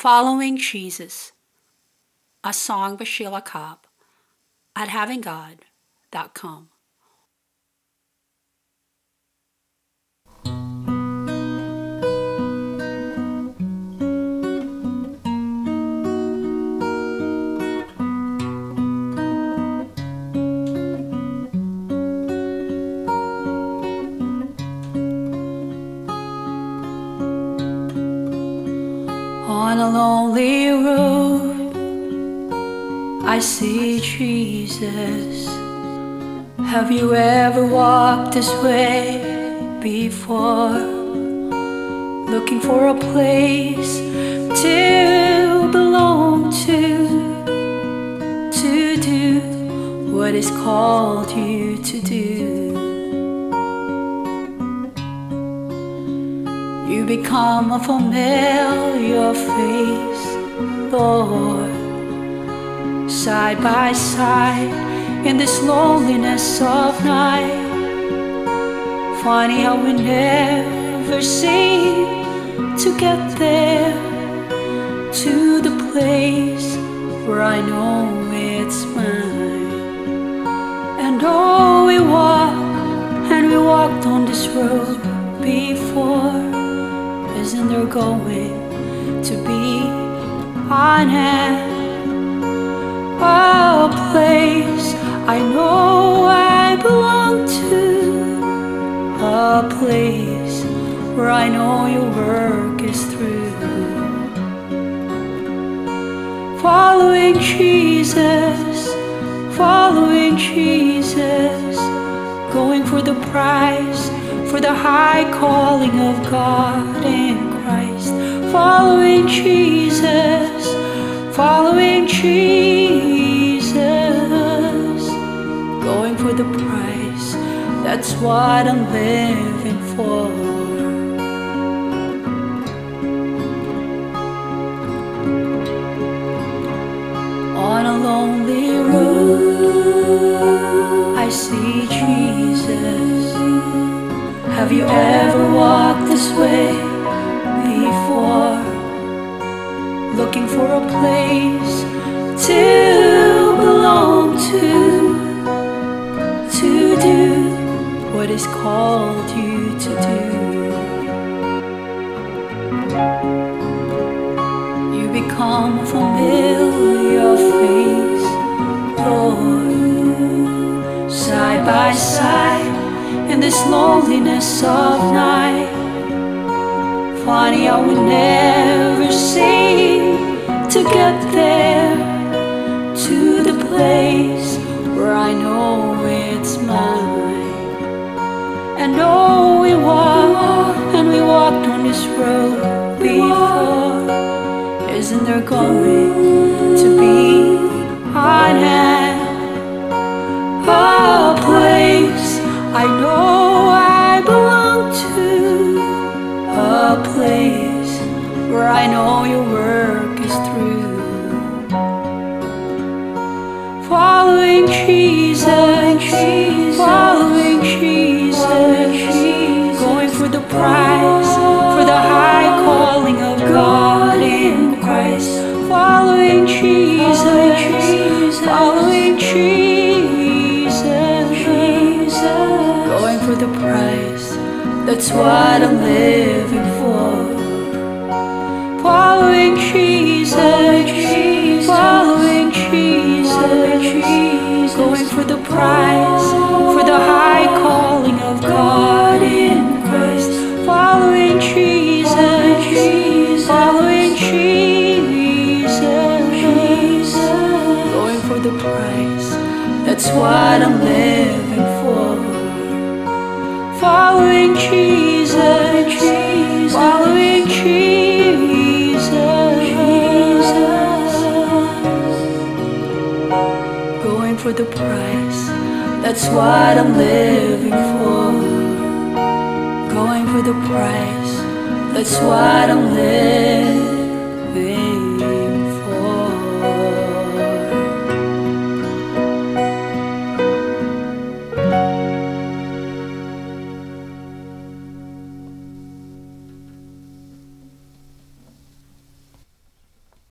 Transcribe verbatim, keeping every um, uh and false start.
Following Jesus, a song by Sheila Cobb at having god dot com. On a lonely road, I see Jesus. Have you ever walked this way before? Looking for a place to belong to, to do what is called you to do. You become a familiar face, Lord, side by side in this loneliness of night. Funny how we never seem to get there, to the place where I know it's mine. And oh, we walk, and we walked on this road before. Isn't there going to be an end? A place I know I belong to, a place where I know your work is through. Following Jesus, following Jesus, going for the prize, for the high calling of God in Christ. Following Jesus, following Jesus, going for the prize. That's what I'm living for. On a lonely road, I see Jesus. Have you ever walked this way before? Looking for a place to belong to, to do what is called you to do. You become a familiar face, Lord, side by side in this loneliness of night. Funny how we never seem to get there, to the place where I know it's mine. And oh, we walk, and we walked on this road before. Isn't there going to be an end? A place I know I belong to, a place where I know your work is through. Following Jesus, following Jesus, going for the prize, for the high calling of God in Christ. Following Jesus, following Jesus, going for the prize. That's what I'm living for. Following Jesus, following Jesus, going for the prize, for the high calling of God in Christ. Following Jesus, following Jesus, going for the prize. That's what I'm living for. Following Jesus, following Jesus, going for the prize. That's what I'm living for. Going for the prize. That's what I'm living for.